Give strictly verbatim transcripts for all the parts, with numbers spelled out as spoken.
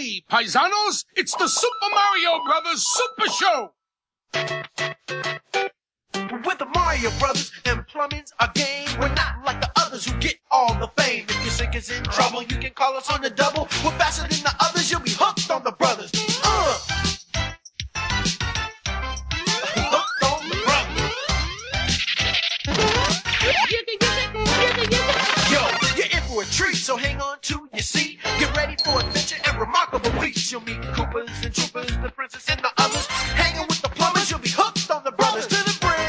Hey, paisanos, it's the Super Mario Brothers Super Show! With the Mario Brothers and plumbing's a game. We're not like the others who get all the fame. If your sink is in trouble, you can call us on the double. We're faster than the others, you'll be hooked on the brothers. Uh! Hooked on the brothers. Yo, you're in for a treat, so hang on to your seat. Get ready for adventure and remarkable feats. You'll meet Koopas and Troopas, the princess and the others. Hanging with the plumbers, you'll be hooked on the brothers. To the bridge.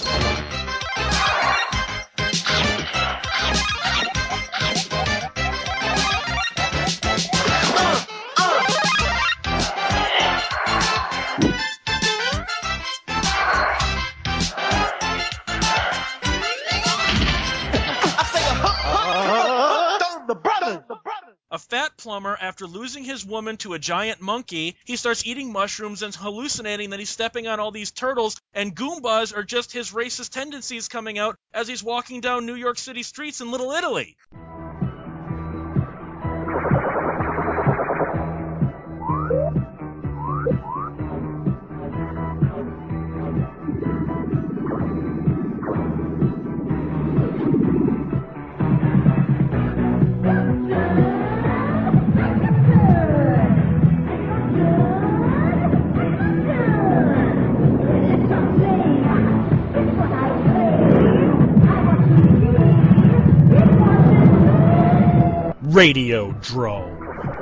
A fat plumber, after losing his woman to a giant monkey, he starts eating mushrooms and hallucinating that he's stepping on all these turtles, and Goombas are just his racist tendencies coming out as he's walking down New York City streets in Little Italy. Radiodrome.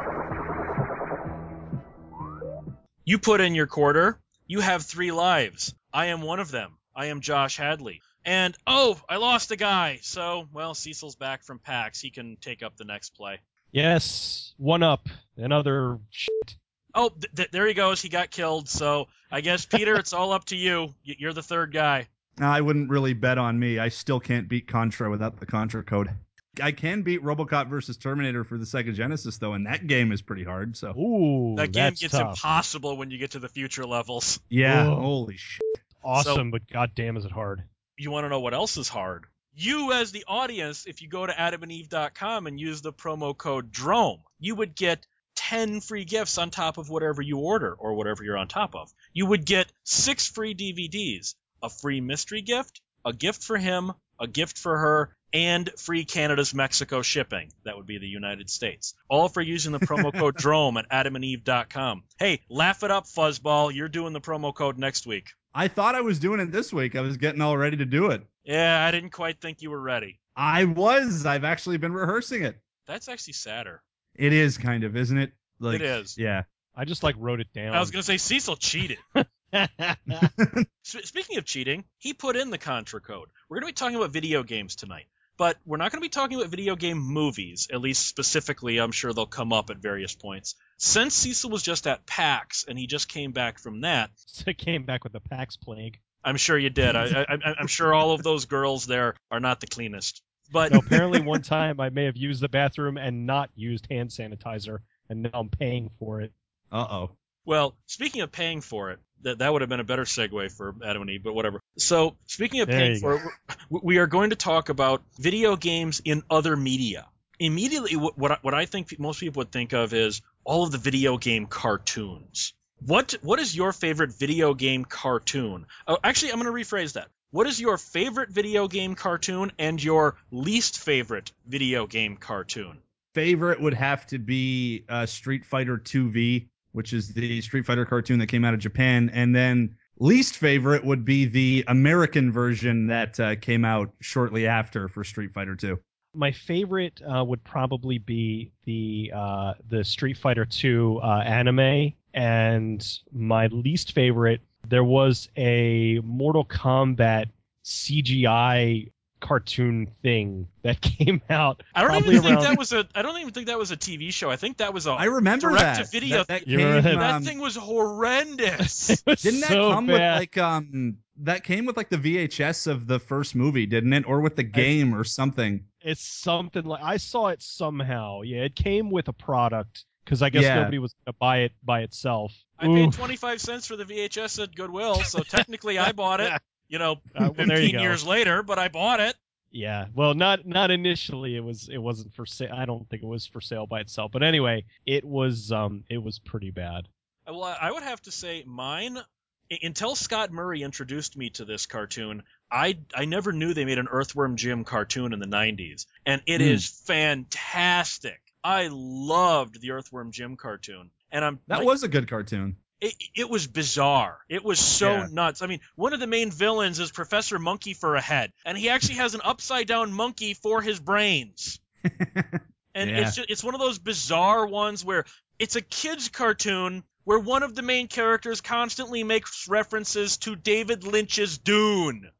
You put in your quarter. You have three lives. I am one of them. I am Josh Hadley. And, oh, I lost a guy. So, well, Cecil's back from PAX. He can take up the next play. Yes, one up. Another shit. Oh, th- th- there he goes. He got killed. So, I guess, Peter, it's all up to you. Y- you're the third guy. I wouldn't really bet on me. I still can't beat Contra without the Contra code. I can beat RoboCop versus Terminator for the Sega Genesis, though, and that game is pretty hard. So, ooh, that game that's gets tough. impossible when you get to the future levels. Yeah, Whoa. Holy shit. Awesome, So, but goddamn is it hard. You want to know what else is hard? You, as the audience, if you go to adam and eve dot com and use the promo code DROME, you would get ten free gifts on top of whatever you order or whatever you're on top of. You would get six free D V Ds, a free mystery gift, a gift for him, a gift for her, and free Canada's Mexico shipping. That would be the United States. All for using the promo code DROME at adam and eve dot com. Hey, laugh it up, Fuzzball. You're doing the promo code next week. I thought I was doing it this week. I was getting all ready to do it. Yeah, I didn't quite think you were ready. I was. I've actually been rehearsing it. That's actually sadder. It is kind of, isn't it? Like, it is. Yeah. I just, like, wrote it down. I was going to say Cecil cheated. Speaking of cheating, he put in the Contra code. We're going to be talking about video games tonight. But we're not going to be talking about video game movies, at least specifically. I'm sure they'll come up at various points. Since Cecil was just at PAX, and he just came back from that. So came back with the PAX plague. I'm sure you did. I, I, I'm sure all of those girls there are not the cleanest. But no, apparently one time I may have used the bathroom and not used hand sanitizer, and now I'm paying for it. Uh-oh. Well, speaking of paying for it, that that would have been a better segue for Adam and Eve, but whatever. So, speaking of There paying you for it, we are going to talk about video games in other media. Immediately, what what I, what I think most people would think of is all of the video game cartoons. What what is your favorite video game cartoon? Oh, actually, I'm going to rephrase that. What is your favorite video game cartoon and your least favorite video game cartoon? Favorite would have to be uh, Street Fighter two V, which is the Street Fighter cartoon that came out of Japan. And then least favorite would be the American version that uh, came out shortly after for Street Fighter two. My favorite uh, would probably be the uh, the Street Fighter two uh, anime, and my least favorite, there was a Mortal Kombat C G I cartoon thing that came out. I don't probably even think around... that was a. I don't even think that was a T V show. I think that was a. I remember direct that. to video. That, that, thing. came, that? that um, thing was horrendous. It was didn't that so come bad. with like um? That came with like the V H S of the first movie, didn't it? Or with the game or something. It's something like I saw it somehow. Yeah, it came with a product because I guess Yeah. nobody was going to buy it by itself. I paid Oof. twenty-five cents for the V H S at Goodwill, so technically I bought it. You know, Uh, well, there you fifteen go. years later, but I bought it. Yeah, well, not not initially. It was it wasn't for sale. I don't think it was for sale by itself. But anyway, it was um it was pretty bad. Well, I would have to say mine. Until Scott Murray introduced me to this cartoon, I I never knew they made an Earthworm Jim cartoon in the nineties, and it Mm. is fantastic. I loved the Earthworm Jim cartoon, and I'm That like, was a good cartoon. It, it was bizarre. It was so Yeah. nuts. I mean, one of the main villains is Professor Monkey for a head, and he actually has an upside down monkey for his brains. And Yeah. it's just, it's one of those bizarre ones where it's a kid's cartoon where one of the main characters constantly makes references to David Lynch's Dune.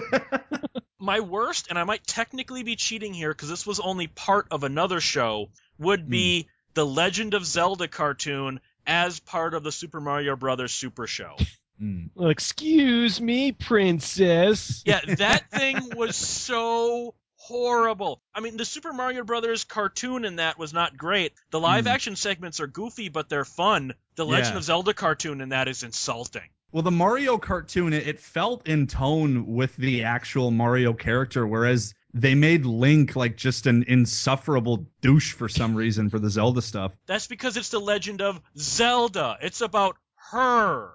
My worst, and I might technically be cheating here because this was only part of another show, would be the Legend of Zelda cartoon as part of the Super Mario Brothers Super Show. Mm. Well, excuse me, princess. Yeah, that thing was so horrible. I mean, the Super Mario Brothers cartoon in that was not great. The live Mm. action segments are goofy, but they're fun. The Legend Yeah. of Zelda cartoon in that is insulting. Well, the Mario cartoon, it, it felt in tone with the actual Mario character, whereas they made Link like just an insufferable douche for some reason for the Zelda stuff. That's because it's the Legend of Zelda. It's about her.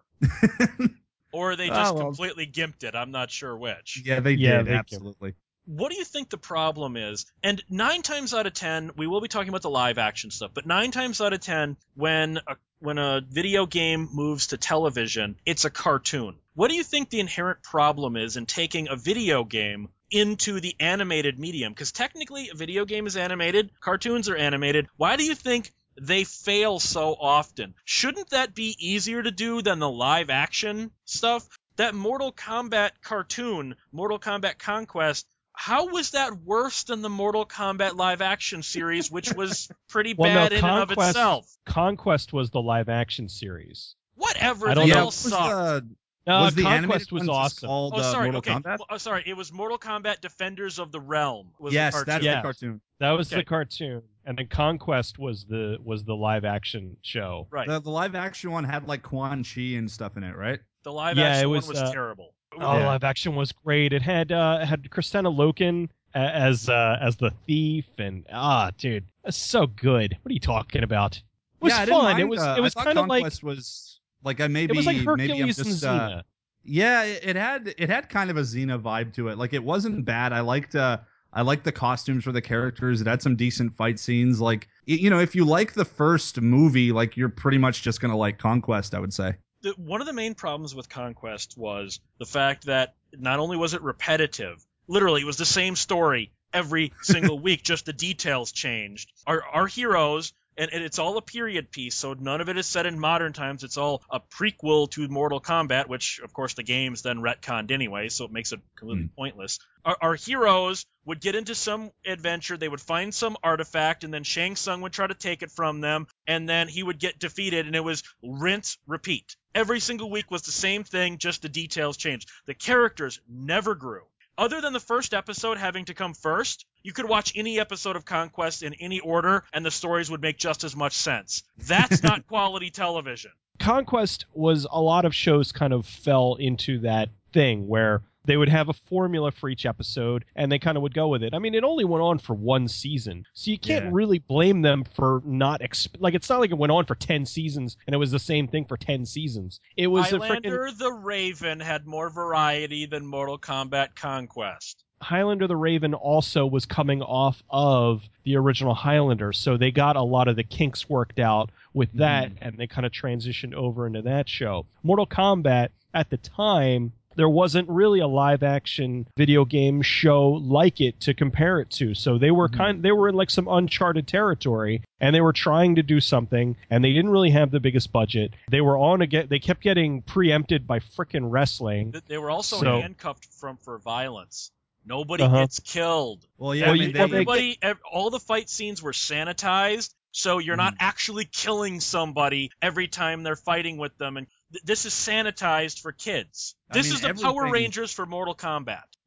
Or they just Oh, well. completely gimped it. I'm not sure which. Yeah, they Yeah, did, they- absolutely. What do you think the problem is? And nine times out of ten, we will be talking about the live action stuff, but nine times out of ten, when a, when a video game moves to television, it's a cartoon. What do you think the inherent problem is in taking a video game into the animated medium? Because technically, a video game is animated, cartoons are animated. Why do you think they fail so often? Shouldn't that be easier to do than the live action stuff? That Mortal Kombat cartoon, Mortal Kombat Conquest, how was that worse than the Mortal Kombat live action series, which was pretty Well, bad no, in and of Conquest, itself? Conquest was the live action series. Whatever, I don't they know. all was suck. the, No, was the animated Conquest was one just awesome. called Oh, uh, sorry. Mortal Okay. Kombat? Oh, sorry. It was Mortal Kombat Defenders of the Realm. Was the Yes, cartoon. that's Yeah. the cartoon. That was Okay. the cartoon, and then Conquest was the was the live action show. Right. The, the live action one had like Quan Chi and stuff in it, right? The live Yeah, action it was, one was uh, terrible. Oh, Yeah. live action was great. It had uh, it had Kristanna Loken a- as uh, as the thief, and ah, dude, that's so good. What are you talking about? It was yeah, I didn't fun. mind, it was uh, it was I thought kind of like Conquest was like I maybe it was like maybe I'm Hercules and just uh, Xena. yeah, it, it had it had kind of a Xena vibe to it. Like it wasn't bad. I liked uh I liked the costumes for the characters. It had some decent fight scenes. Like y- you know, if you like the first movie, like you're pretty much just gonna like Conquest, I would say. The, one of the main problems with Conquest was the fact that not only was it repetitive, literally it was the same story every single week, just the details changed. Our, our heroes, and, and it's all a period piece, so none of it is set in modern times. It's all a prequel to Mortal Kombat, which, of course, the game's then retconned anyway, so it makes it completely Mm. pointless. Our, our heroes would get into some adventure, they would find some artifact, and then Shang Tsung would try to take it from them, and then he would get defeated, and it was rinse, repeat. Every single week was the same thing, just the details changed. The characters never grew. Other than the first episode having to come first, you could watch any episode of Conquest in any order, and the stories would make just as much sense. That's not quality television. Conquest was a lot of shows kind of fell into that thing where they would have a formula for each episode and they kind of would go with it. I mean, it only went on for one season, so you can't Yeah. really blame them for not exp- like it's not like it went on for ten seasons and it was the same thing for ten seasons. It was a freaking Highlander the Raven had more variety than Mortal Kombat Conquest. Highlander the Raven also was coming off of the original Highlander, so they got a lot of the kinks worked out with that, Mhm. and they kind of transitioned over into that show. Mortal Kombat, at the time, there wasn't really a live-action video game show like it to compare it to, so they were Mhm. kind they were in like some uncharted territory, and they were trying to do something, and they didn't really have the biggest budget. They were on again. They kept getting preempted by frickin' wrestling. Th- They were also So- handcuffed from for violence. Nobody Uh-huh. gets killed. Well, yeah, Well, I you- mean, they, well, they- Everybody, ev- all the fight scenes were sanitized, so you're not Mhm. actually killing somebody every time they're fighting with them. And th- this is sanitized for kids. I This mean, is the Power everything- Rangers for Mortal Kombat.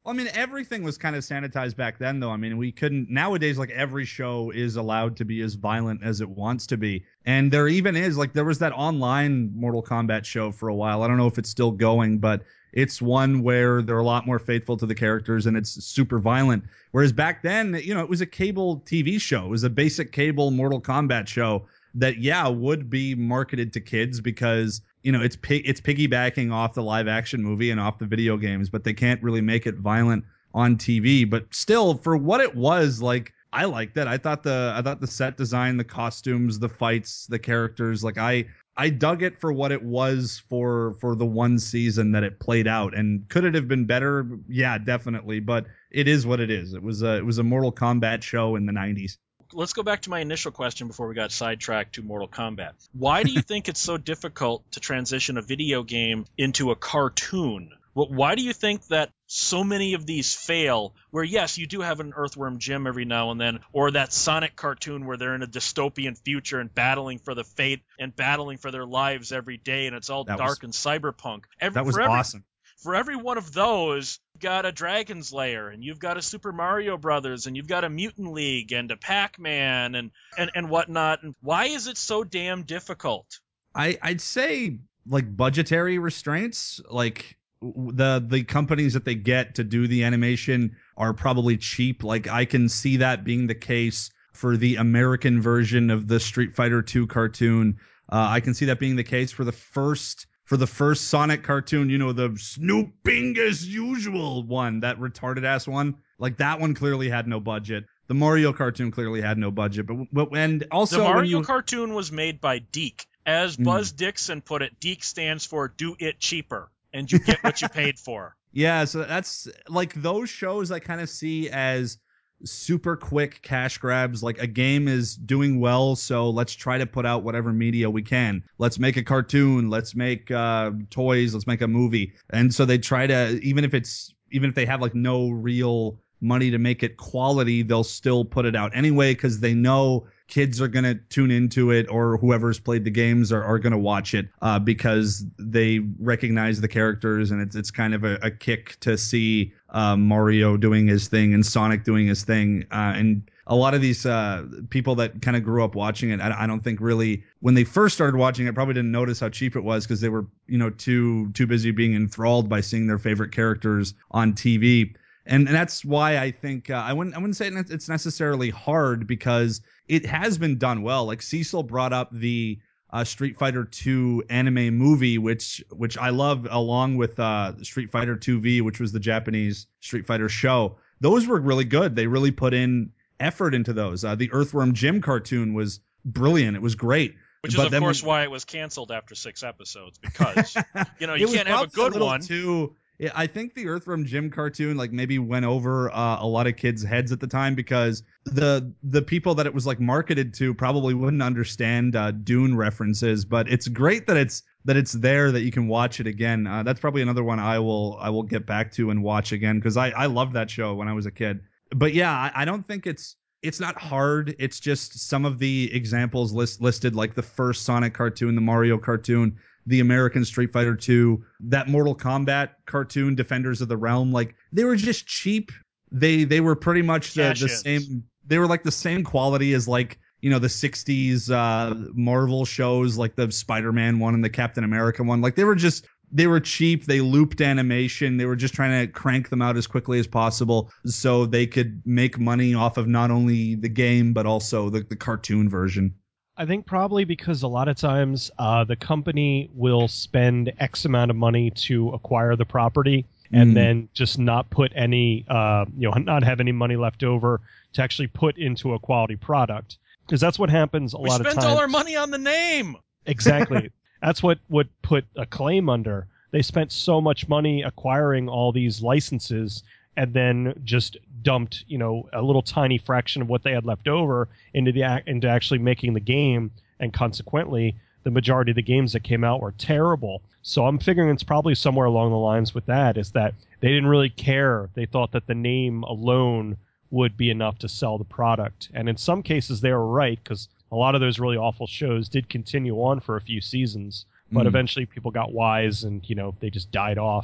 I mean, everything was kind of sanitized back then, though. I mean, we couldn't. Nowadays, like every show is allowed to be as violent as it wants to be, and there even is like there was that online Mortal Kombat show for a while. I don't know if it's still going, but it's one where they're a lot more faithful to the characters and it's super violent. Whereas back then, you know, it was a cable T V show. It was a basic cable Mortal Kombat show that, yeah, would be marketed to kids because, you know, it's pi- it's piggybacking off the live action movie and off the video games, but they can't really make it violent on T V. But still, for what it was, like, I liked it. I thought the I thought the set design, the costumes, the fights, the characters, like I I dug it for what it was for for the one season that it played out. And could it have been better? Yeah, definitely. But it is what it is. It was a it was a Mortal Kombat show in the nineties. Let's go back to my initial question before we got sidetracked to Mortal Kombat. Why do you think it's so difficult to transition a video game into a cartoon? Why do you think that so many of these fail, where, yes, you do have an Earthworm Jim every now and then, or that Sonic cartoon where they're in a dystopian future and battling for the fate and battling for their lives every day, and it's all That dark was- and cyberpunk. Every, That was for every, awesome. For every one of those, you've got a Dragon's Lair, and you've got a Super Mario Brothers, and you've got a Mutant League, and a Pac-Man, and, and, and whatnot. And why is it so damn difficult? I I'd say like budgetary restraints, like w- the the companies that they get to do the animation are probably cheap. Like I can see that being the case for the American version of the Street Fighter two cartoon. Uh, I can see that being the case for the first for the first Sonic cartoon, you know, the snooping as usual one, that retarded ass one. Like that one clearly had no budget. The Mario cartoon clearly had no budget, but, but and also The Mario when you, cartoon was made by Deke. As Mm. Buzz Dixon put it, Deke stands for do it cheaper, and you get what you paid for. Yeah, so that's like those shows I kind of see as super quick cash grabs. Like a game is doing well, so let's try to put out whatever media we can. Let's make a cartoon, let's make uh, toys, let's make a movie. And so they try to, even if it's, even if they have like no real money to make it quality, they'll still put it out anyway because they know kids are going to tune into it, or whoever's played the games are, are going to watch it uh, because they recognize the characters, and it's it's kind of a, a kick to see uh, Mario doing his thing and Sonic doing his thing. Uh, and a lot of these uh, people that kind of grew up watching it, I, I don't think really, when they first started watching it, probably didn't notice how cheap it was because they were, you know, too too busy being enthralled by seeing their favorite characters on T V. And, and that's why I think uh, I wouldn't I wouldn't say it's necessarily hard because it has been done well. Like Cecil brought up the uh, Street Fighter two anime movie, which which I love, along with uh, Street Fighter two V, which was the Japanese Street Fighter show. Those were really good. They really put in effort into those. Uh, the Earthworm Jim cartoon was brilliant. It was great. Which is, But of then course, when- why it was canceled after six episodes, because, you know, It you was can't have a probably good little one. Too, yeah, I think the Earthworm Jim cartoon like maybe went over uh, a lot of kids' heads at the time because the the people that it was like marketed to probably wouldn't understand uh, Dune references. But it's great that it's that it's there, that you can watch it again. Uh, that's probably another one I will I will get back to and watch again because I I loved that show when I was a kid. But yeah, I, I don't think it's it's not hard. It's just some of the examples list, listed, like the first Sonic cartoon, the Mario cartoon, the American Street Fighter two, that Mortal Kombat cartoon, Defenders of the Realm. Like they were just cheap. They they were pretty much the, the Cash-ins. same. They were like the same quality as like, you know, the sixties uh, Marvel shows, like the Spider-Man one and the Captain America one. Like they were just they were cheap. They looped animation. They were just trying to crank them out as quickly as possible so they could make money off of not only the game but also the, the cartoon version. I think probably because a lot of times uh, the company will spend X amount of money to acquire the property and Mm. then just not put any, uh, you know, not have any money left over to actually put into a quality product. Because that's what happens a We lot of spent times. all our money on the name. Exactly. That's what would put Acclaim under. They spent so much money acquiring all these licenses and then just dumped, you know, a little tiny fraction of what they had left over into the ac- into actually making the game, and consequently, the majority of the games that came out were terrible. So I'm figuring it's probably somewhere along the lines with that, is that they didn't really care. They thought that the name alone would be enough to sell the product, and in some cases they were right, because a lot of those really awful shows did continue on for a few seasons, but Mm. eventually people got wise and, you know, they just died off.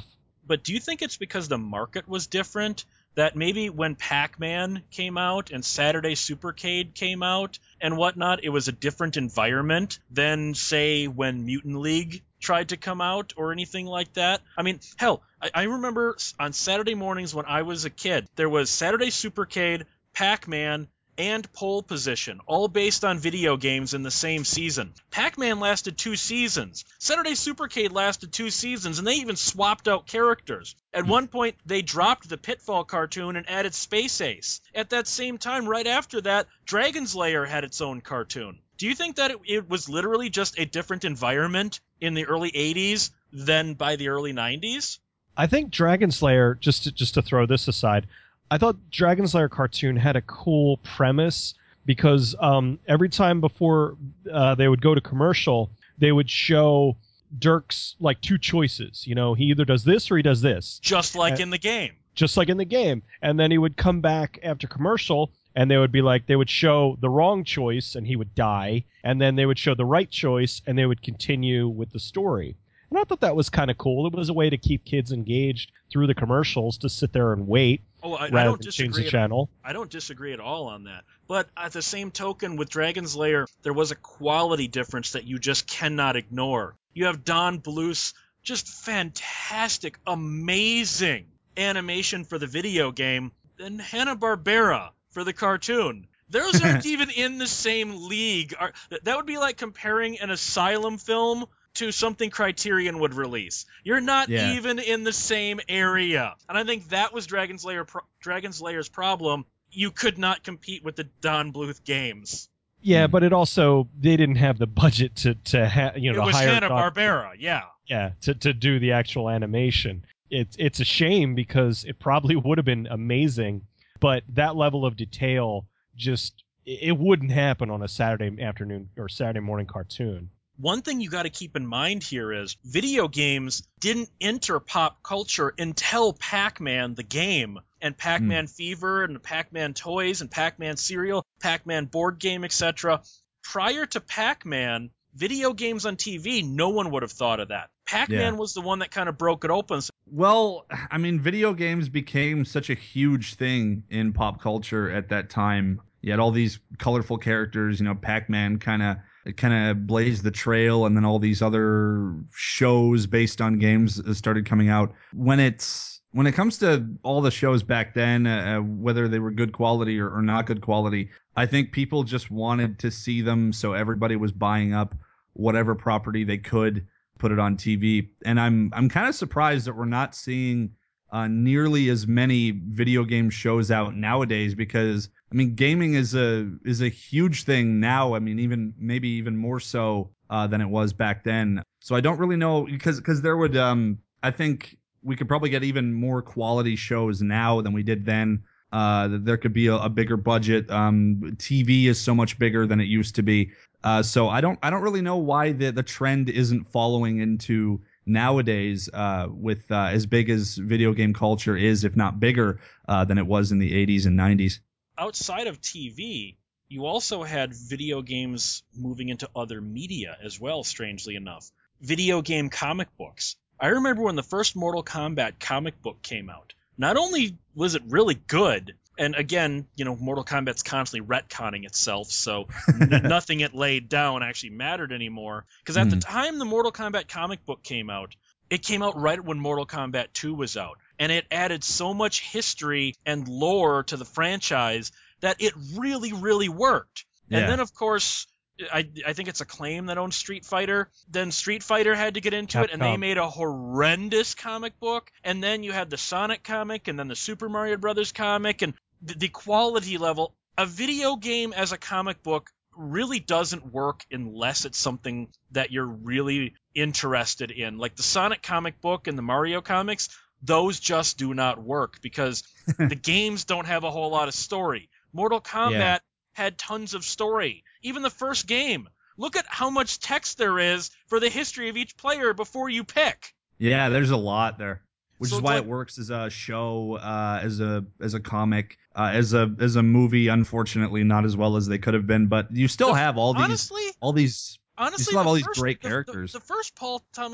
but do you think it's because the market was different? That maybe when Pac-Man came out and Saturday Supercade came out and whatnot, it was a different environment than, say, when Mutant League tried to come out or anything like that? I mean, hell, I, I remember on Saturday mornings when I was a kid, there was Saturday Supercade, Pac-Man, and Pole Position, all based on video games in the same season. Pac-Man lasted two seasons. Saturday Supercade lasted two seasons, and they even swapped out characters. At one point, they dropped the Pitfall cartoon and added Space Ace. At that same time, right after that, Dragon's Lair had its own cartoon. Do you think that it, it was literally just a different environment in the early eighties than by the early nineties? I think Dragon Slayer, just to, just to throw this aside, I thought Dragon Slayer cartoon had a cool premise because um, every time before uh, they would go to commercial, they would show Dirk's like two choices. You know, he either does this or he does this. Just like and, in the game. Just like in the game. And then he would come back after commercial and they would be like, they would show the wrong choice and he would die. And then they would show the right choice and they would continue with the story. And I thought that was kind of cool. It was a way to keep kids engaged through the commercials, to sit there and wait. Oh, I, rather I don't than disagree. change the at, channel. I don't disagree at all on that. But at the same token, with Dragon's Lair, there was a quality difference that you just cannot ignore. You have Don Bluth's just fantastic, amazing animation for the video game, and Hanna-Barbera for the cartoon. Those aren't even in the same league. That would be like comparing an Asylum film to something Criterion would release. You're not Yeah. even in the same area. And I think that was Dragon's Lair pro- Dragon's Lair's problem. You could not compete with the Don Bluth games. Yeah, but it also, they didn't have the budget to, to ha, you know, It to was hire Hanna-Barbera, yeah. Yeah, to, to do the actual animation. It's it's a shame because it probably would have been amazing, but that level of detail just, it wouldn't happen on a Saturday afternoon or Saturday morning cartoon. One thing you got to keep in mind here is video games didn't enter pop culture until Pac-Man the game, and Pac-Man mm. Fever and Pac-Man toys and Pac-Man cereal, Pac-Man board game, et cetera. Prior to Pac-Man, video games on T V, no one would have thought of that. Pac-Man yeah. was the one that kind of broke it open. Well, I mean, video games became such a huge thing in pop culture at that time. You had all these colorful characters, you know, Pac-Man kind of It kind of blazed the trail, and then all these other shows based on games started coming out. When it's when it comes to all the shows back then, uh, whether they were good quality or, or not good quality, I think people just wanted to see them, so everybody was buying up whatever property they could, put it on T V. And I'm I'm kind of surprised that we're not seeing uh, nearly as many video game shows out nowadays, because I mean, gaming is a is a huge thing now. I mean, even maybe even more so uh, than it was back then. So I don't really know, because because there would um I think we could probably get even more quality shows now than we did then. Uh, there could be a, a bigger budget. Um, T V is so much bigger than it used to be. Uh, so I don't I don't really know why the the trend isn't following into nowadays uh, with uh, as big as video game culture is, if not bigger uh, than it was in the eighties and nineties. Outside of T V, you also had video games moving into other media as well, strangely enough. Video game comic books. I remember when the first Mortal Kombat comic book came out. Not only was it really good, and again, you know, Mortal Kombat's constantly retconning itself, so n- nothing it laid down actually mattered anymore. Because at mm. the time the Mortal Kombat comic book came out, it came out right when Mortal Kombat two was out. And it added so much history and lore to the franchise that it really, really worked. Yeah. And then, of course, I, I think it's Acclaim that owns Street Fighter. Then Street Fighter had to get into Capcom. It, and they made a horrendous comic book. And then you had the Sonic comic, and then the Super Mario Brothers comic, and the, the quality level. A video game as a comic book really doesn't work unless it's something that you're really interested in. Like the Sonic comic book and the Mario comics, those just do not work because the games don't have a whole lot of story. Mortal Kombat yeah. had tons of story. Even the first game. Look at how much text there is for the history of each player before you pick. Yeah, there's a lot there. Which so is why like, it works as a show, uh, as a as a comic, uh, as a as a movie. Unfortunately, not as well as they could have been, but you still the, have all these honestly, all these honestly, you still have all these first, great the, characters. The, the first Paul Thomas,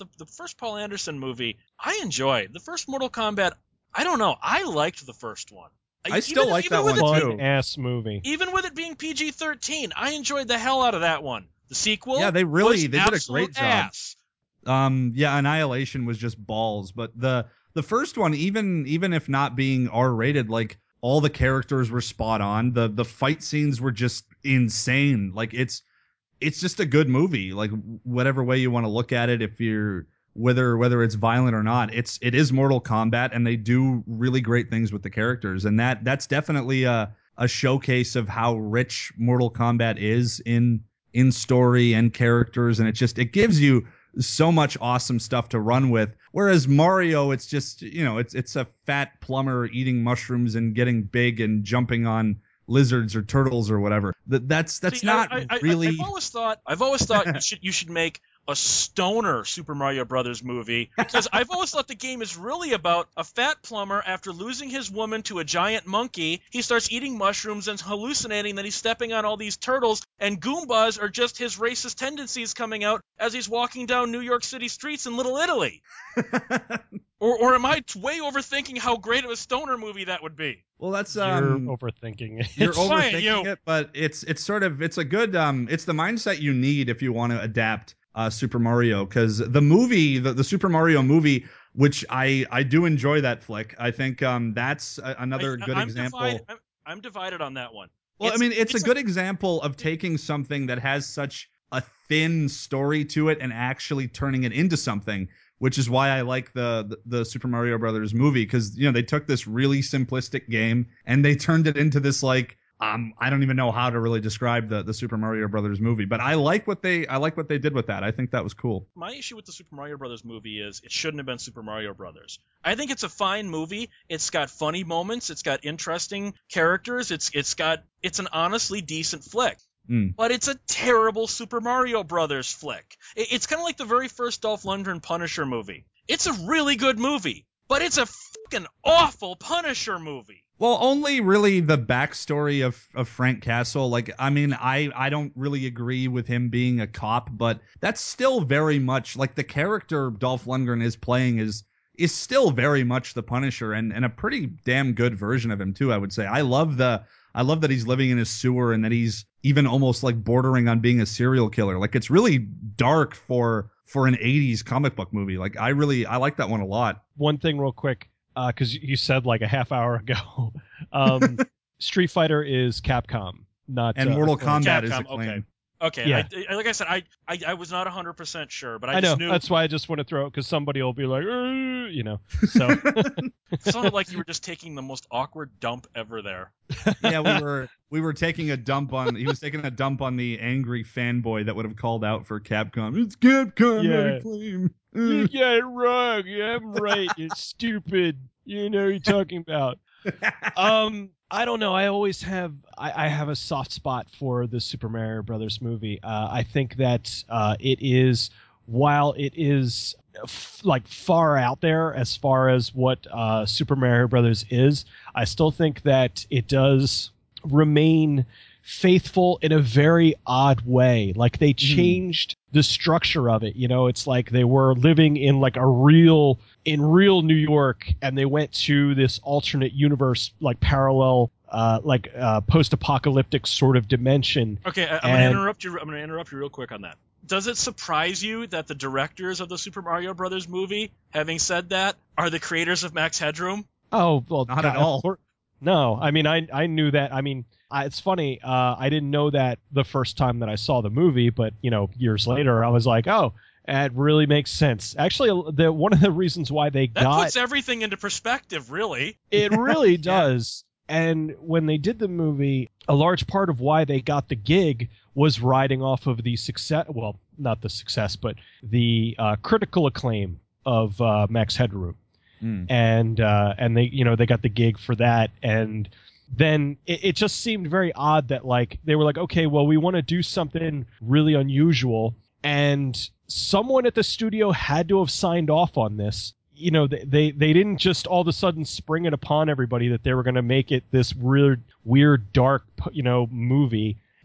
the, the first Paul Anderson movie, I enjoyed. The first Mortal Kombat, I don't know. I liked the first one. I still even, like even that with one it too. being, Fun ass movie. Even with it being P G thirteen, I enjoyed the hell out of that one. The sequel, Yeah, they really was they did a absolute great job. ass. Um, yeah, Annihilation was just balls, but the the first one, even even if not being R rated, like all the characters were spot on. The the fight scenes were just insane. Like it's it's just a good movie. Like whatever way you want to look at it, if you're whether whether it's violent or not, it's it is Mortal Kombat, and they do really great things with the characters, and that that's definitely a a showcase of how rich Mortal Kombat is in in story and characters, and it just it gives you so much awesome stuff to run with. Whereas Mario, it's just, you know, it's it's a fat plumber eating mushrooms and getting big and jumping on lizards or turtles or whatever. That that's that's See, not I, I, really. I, I've always thought I've always thought you should you should make a stoner Super Mario Brothers movie, because I've always thought the game is really about a fat plumber after losing his woman to a giant monkey. He starts eating mushrooms and hallucinating that he's stepping on all these turtles, and Goombas are just his racist tendencies coming out as he's walking down New York City streets in Little Italy. or or am I way overthinking how great of a stoner movie that would be? Well, that's You're um, overthinking it. you're fine, overthinking you. it, but it's it's sort of it's a good um, it's the mindset you need if you want to adapt uh, Super Mario, because the movie, the, the Super Mario movie, which I I do enjoy that flick. I think um, that's a, another I, good I'm example. Divide, I'm, I'm divided on that one. Well, It's- I mean, it's, it's a good example of taking something that has such a thin story to it and actually turning it into something, which is why I like the the, the Super Mario Brothers movie, because, you know, they took this really simplistic game and they turned it into this, like, um I don't even know how to really describe the the Super Mario Brothers movie, but I like what they I like what they did with that. I think that was cool. My issue with the Super Mario Brothers movie is it shouldn't have been Super Mario Brothers. I think it's a fine movie. It's got funny moments. It's got interesting characters. It's it's got it's an honestly decent flick. Mm. But it's a terrible Super Mario Brothers flick. It, it's kind of like the very first Dolph Lundgren Punisher movie. It's a really good movie, but it's a fucking awful Punisher movie. Well, only really the backstory of, of Frank Castle. Like, I mean, I, I don't really agree with him being a cop, but that's still very much like the character Dolph Lundgren is playing is is still very much the Punisher, and, and a pretty damn good version of him too, I would say. I love the I love that he's living in a sewer and that he's even almost like bordering on being a serial killer. Like, it's really dark for for an eighties comic book movie. Like, I really I like that one a lot. One thing real quick, because uh, you said like a half hour ago, um, Street Fighter is Capcom, not And uh, Mortal Acclaim. Kombat is Capcom, Acclaim. okay. Okay, Yeah. I, I, like I said, I, I, I was not one hundred percent sure, but I, I know just knew that's why I just want to throw it, because somebody will be like, "Uh," you know. So it sounded like you were just taking the most awkward dump ever there. Yeah, we were we were taking a dump on he was taking a dump on the angry fanboy that would have called out for Capcom. It's Capcom, Yeah. not Acclaim. you got it wrong. Yeah, I'm right. You're stupid. You know what you're talking about. Um, I don't know. I always have I, I have a soft spot for the Super Mario Brothers movie. Uh, I think that uh, it is, while it is f- like far out there as far as what uh, Super Mario Brothers is, I still think that it does remain faithful in a very odd way. Like, they changed the structure of it. You know, it's like they were living in like a real in real New York, and they went to this alternate universe, like parallel, uh, like uh, post-apocalyptic sort of dimension. Okay, I, I'm And- gonna interrupt you. I'm gonna interrupt you real quick on that. Does it surprise you that the directors of the Super Mario Brothers movie, having said that, are the creators of Max Headroom? Oh, well, Not God, at all. of cour- No, I mean, I I knew that. I mean, I, it's funny. Uh, I didn't know that the first time that I saw the movie, but you know, years later, I was like, oh, it really makes sense. Actually, the one of the reasons why they That got puts everything into perspective, really. it really does. And when they did the movie, a large part of why they got the gig was riding off of the success. Well, not the success, but the uh, critical acclaim of uh, Max Headroom. Mm. And uh, and they you know they got the gig for that, and then it, it just seemed very odd that like they were like, okay, well, we want to do something really unusual, and someone at the studio had to have signed off on this. You know, they they, they didn't just all of a sudden spring it upon everybody that they were going to make it this weird weird dark you know movie.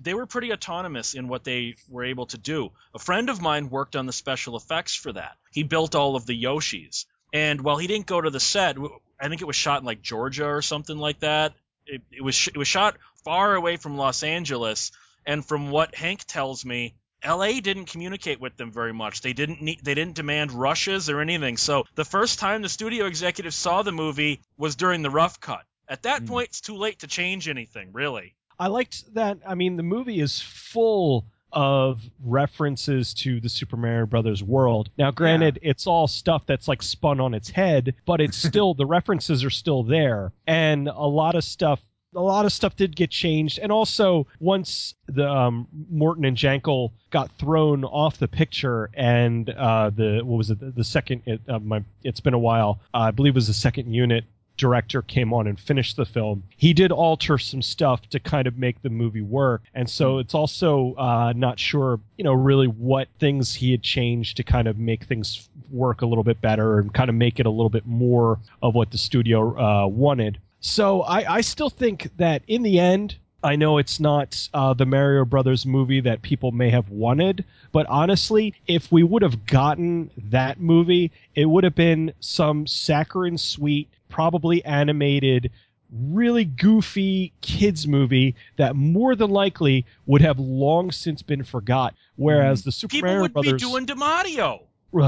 they were pretty autonomous in what they were able to do. A friend of mine worked on the special effects for that. He built all of the Yoshis. And while he didn't go to the set, I think it was shot in like Georgia or something like that. It, it was it was shot far away from Los Angeles. And from what Hank tells me, L A didn't communicate with them very much. They didn't need, they didn't demand rushes or anything. So the first time the studio executives saw the movie was during the rough cut. At that mm. point, it's too late to change anything, really. I liked that. I mean, the movie is full of references to the Super Mario Brothers world. Now, granted, yeah. it's all stuff that's like spun on its head, but it's still, the references are still there. And a lot of stuff A lot of stuff did get changed, and also once the um, Morton and Jankel got thrown off the picture, and uh, the what was it the, the second it, uh, my it's been a while uh, I believe it was the second unit director came on and finished the film. He did alter some stuff to kind of make the movie work, and so it's also uh, not sure you know really what things he had changed to kind of make things work a little bit better and kind of make it a little bit more of what the studio uh, wanted. So I, I still think that in the end, I know it's not uh, the Mario Brothers movie that people may have wanted, but honestly, if we would have gotten that movie, it would have been some saccharine sweet, probably animated, really goofy kids movie that more than likely would have long since been forgot. Whereas mm. the Super people Mario would Brothers... be doing DiMaggio.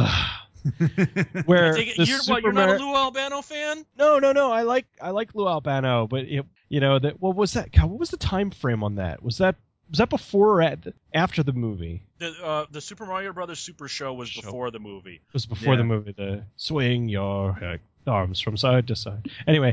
Where it, the you're, Super what, you're Mar- not a Lou Albano fan? No, no, no. I like I like Lou Albano, but it, you know that what was that? God, what was the time frame on that? Was that was that before or at, after the movie? The uh, the Super Mario Brothers Super Show was Show. before the movie. It was before yeah. the movie. The swing your uh, arms from side to side. Anyway.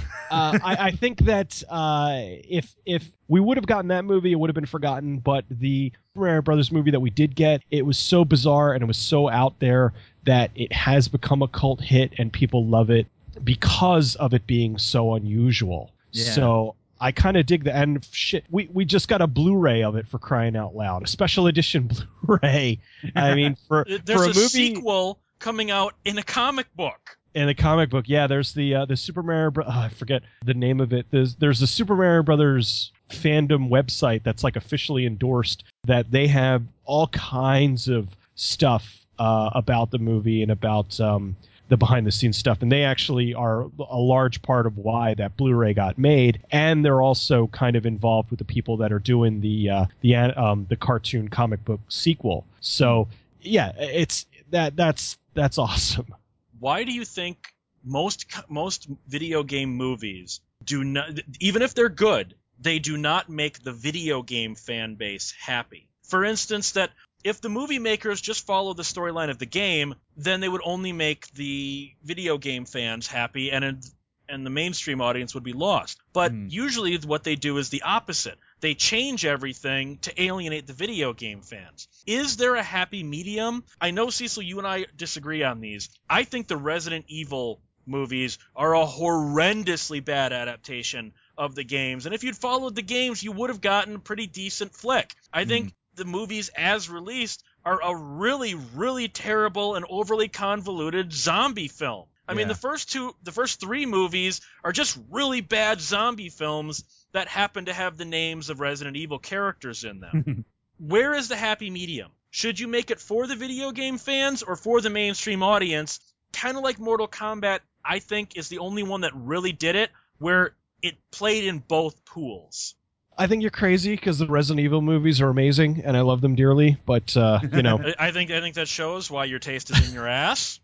uh, I, I think that uh, if if we would have gotten that movie, it would have been forgotten. But the Mario Brothers movie that we did get, it was so bizarre and it was so out there that it has become a cult hit and people love it because of it being so unusual. Yeah. So I kind of dig the and shit. We we just got a Blu-ray of it, for crying out loud, a special edition Blu-ray. I mean, for there's for a, a movie, sequel coming out in a comic book. In the comic book, yeah, there's the uh, the Super Mario. Bro- oh, I forget the name of it. There's there's the Super Mario Brothers fandom website that's like officially endorsed. That they have all kinds of stuff uh, about the movie and about um, the behind the scenes stuff, and they actually are a large part of why that Blu-ray got made. And they're also kind of involved with the people that are doing the uh, the um, the cartoon comic book sequel. So yeah, it's that that's that's awesome. Why do you think most most video game movies do not, even if they're good, they do not make the video game fan base happy? For instance, that if the movie makers just follow the storyline of the game, then they would only make the video game fans happy, and and the mainstream audience would be lost. But mm. usually what they do is the opposite. They change everything to alienate the video game fans. Is there a happy medium? I know, Cecil, you and I disagree on these. I think the Resident Evil movies are a horrendously bad adaptation of the games. And if you'd followed the games, you would have gotten a pretty decent flick. I mm. think the movies as released are a really, really terrible and overly convoluted zombie film. I yeah. mean, the first two, the first three movies are just really bad zombie films that happen to have the names of Resident Evil characters in them. Where is the happy medium? Should you make it for the video game fans or for the mainstream audience? Kind of like Mortal Kombat, I think, is the only one that really did it, where it played in both pools. I think you're crazy because the Resident Evil movies are amazing and I love them dearly, but uh, you know, I think I think that shows why your taste is in your ass.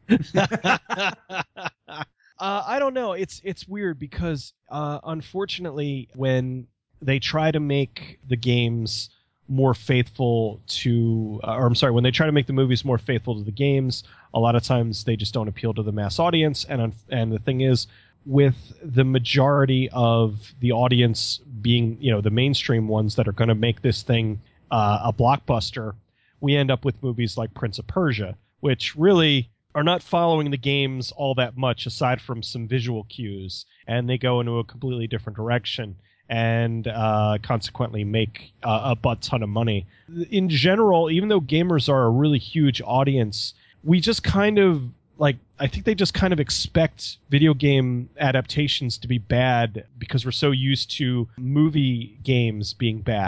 uh, I don't know. It's it's weird because uh, unfortunately, when they try to make the games more faithful to, uh, or I'm sorry, when they try to make the movies more faithful to the games, a lot of times they just don't appeal to the mass audience. And and the thing is, with the majority of the audience being, you know, the mainstream ones that are going to make this thing uh, a blockbuster, we end up with movies like Prince of Persia, which really are not following the games all that much aside from some visual cues, and they go into a completely different direction and uh, consequently make uh, a butt ton of money. In general, even though gamers are a really huge audience, we just kind of like, I think they just kind of expect video game adaptations to be bad because we're so used to movie games being bad.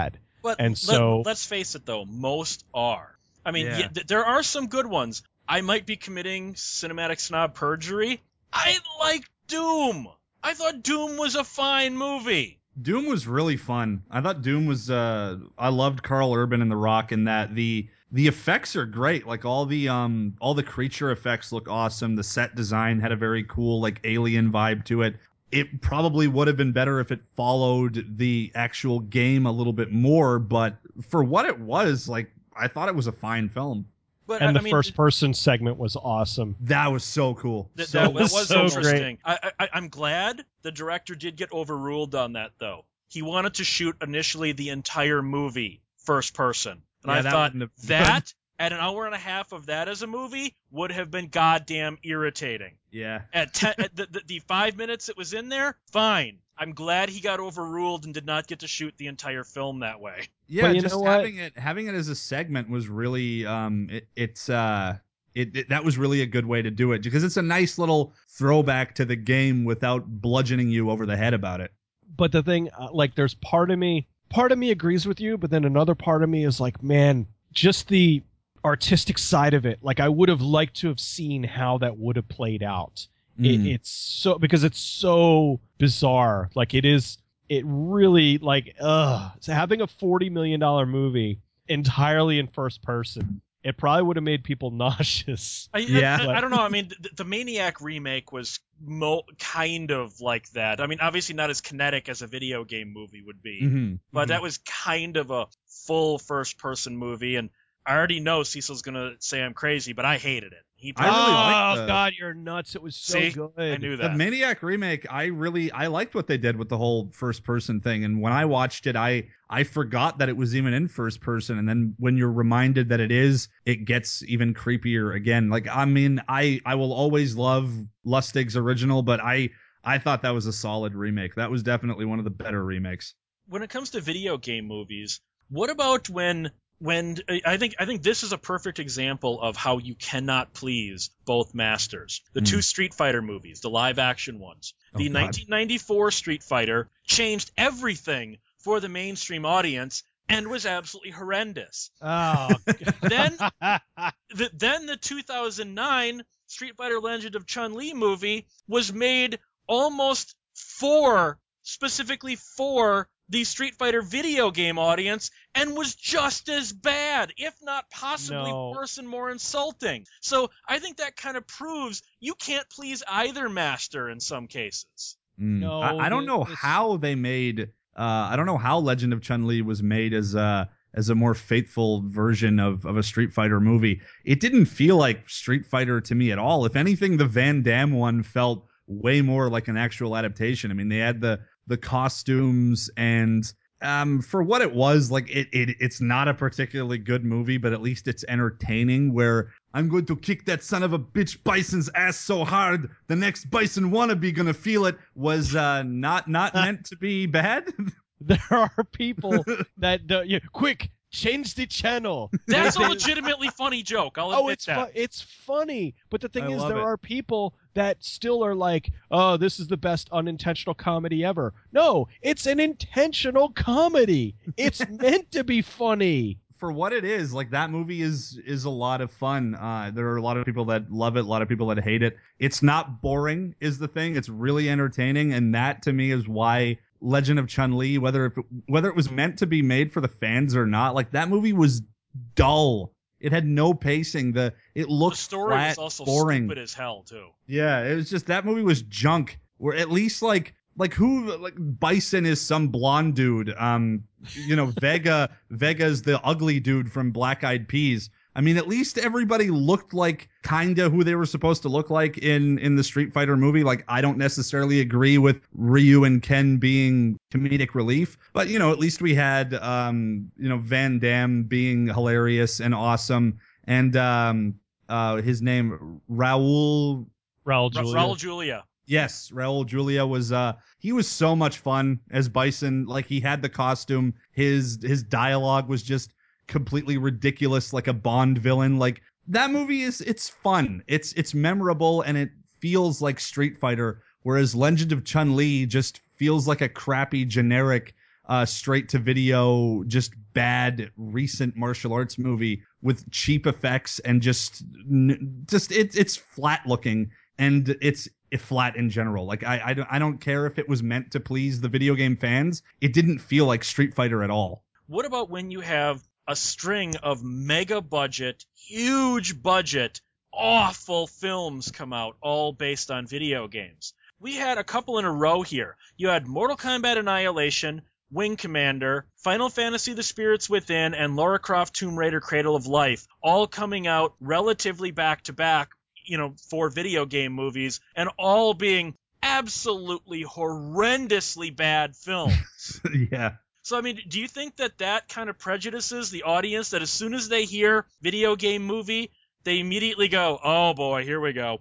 But And let, so- let's face it, though, most are. I mean, Yeah. yeah, th- there are some good ones. I might be committing cinematic snob perjury. I like Doom. I thought Doom was a fine movie. Doom was really fun. I thought Doom was. Uh, I loved Carl Urban and The Rock, and that the the effects are great. Like all the um all the creature effects look awesome. The set design had a very cool like alien vibe to it. It probably would have been better if it followed the actual game a little bit more, but for what it was, like I thought it was a fine film. But And I, the I mean, first person segment was awesome. That was so cool. That, so that, that was was so interesting. I, I, I'm glad the director did get overruled on that, though. He wanted to shoot initially the entire movie first person. And Yeah, I that thought wouldn't have- that, at an hour and a half of that as a movie, would have been goddamn irritating. yeah. At, ten, at the, the, the five minutes it was in there, fine. I'm glad he got overruled and did not get to shoot the entire film that way. Yeah, But you just know what? having it having it as a segment was really um it, it's uh it, it that was really a good way to do it because it's a nice little throwback to the game without bludgeoning you over the head about it. But the thing, uh, like, there's part of me, part of me agrees with you, but then another part of me is like, man, just the artistic side of it. Like, I would have liked to have seen how that would have played out. It, Mm. it's so because it's so bizarre. Like, it is. It really like ugh. So having a forty million dollar movie entirely in first person, it probably would have made people nauseous. I, Yeah. I, I, I don't know. I mean, the, the Maniac remake was mo- kind of like that. I mean, obviously not as kinetic as a video game movie would be, Mhm. but that was kind of a full first-person movie. And I already know Cecil's gonna say I'm crazy, but I hated it. He I really oh liked the- God, you're nuts! It was so See? good. I knew The that. Maniac remake, I really I liked what they did with the whole first person thing. And when I watched it, I I forgot that it was even in first person. And then when you're reminded that it is, it gets even creepier again. Like I mean, I I will always love Lustig's original, but I I thought that was a solid remake. That was definitely one of the better remakes. When it comes to video game movies, what about when when I think I think this is a perfect example of how you cannot please both masters. The Mm. two Street Fighter movies, the live action ones. Oh, The God. nineteen ninety-four Street Fighter changed everything for the mainstream audience and was absolutely horrendous. Oh. Then the, then the two thousand nine Street Fighter Legend of Chun-Li movie was made almost for, specifically for the Street Fighter video game audience and was just as bad, if not possibly No. worse and more insulting. So I think that kind of proves you can't please either master in some cases. Mm. No, I, I don't the- know this- how they made. Uh, I don't know how Legend of Chun-Li was made as a as a more faithful version of of a Street Fighter movie. It didn't feel like Street Fighter to me at all. If anything, the Van Damme one felt way more like an actual adaptation. I mean, they had the the costumes and. Um, for what it was, like it, it, it's not a particularly good movie, but at least it's entertaining. Where I'm going to kick that son of a bitch Bison's ass so hard, the next Bison wannabe gonna feel it. Was uh, not not meant to be bad. There are people that uh, yeah, quick change the channel. That's a They- legitimately funny joke. I'll admit Oh, it's that. fu- it's funny, but the thing I is, love there it. are people that still are like, "Oh, this is the best unintentional comedy ever." No, it's an intentional comedy. It's meant to be funny. For what it is, like that movie is is a lot of fun. Uh, there are a lot of people that love it, a lot of people that hate it. It's not boring, is the thing. It's really entertaining, and that to me is why Legend of Chun-Li, whether if it, whether it was meant to be made for the fans or not, like that movie was dull. It had no pacing. The it The looked story flat, was also boring. stupid as hell, too. Yeah, it was just that movie was junk. Where at least like like who like Bison is some blonde dude. Um, you know Vega Vega's the ugly dude from Black Eyed Peas. I mean, at least everybody looked like kinda who they were supposed to look like in in the Street Fighter movie. Like I don't necessarily agree with Ryu and Ken being comedic relief, but you know at least we had um you know Van Damme being hilarious and awesome, and um uh his name Raul. Raul Ra- Julia. Raul Julia. Yes, Raul Julia was uh he was so much fun as Bison. Like he had the costume, his his dialogue was just completely ridiculous, like a Bond villain. Like that movie is it's fun. It's it's memorable and it feels like Street Fighter, whereas Legend of Chun-Li just feels like a crappy generic uh, straight to video, just bad recent martial arts movie with cheap effects and just just it, it's flat looking and it's flat in general. Like I I don't, I don't care if it was meant to please the video game fans. It didn't feel like Street Fighter at all. What about when you have a string of mega budget, huge budget, awful films come out, all based on video games? We had a couple in a row here. You had Mortal Kombat Annihilation, Wing Commander, Final Fantasy The Spirits Within, and Lara Croft Tomb Raider Cradle of Life, all coming out relatively back-to-back, you know, for video game movies, and all being absolutely horrendously bad films. Yeah. So, I mean, do you think that that kind of prejudices the audience, that as soon as they hear video game movie, they immediately go, oh boy, here we go?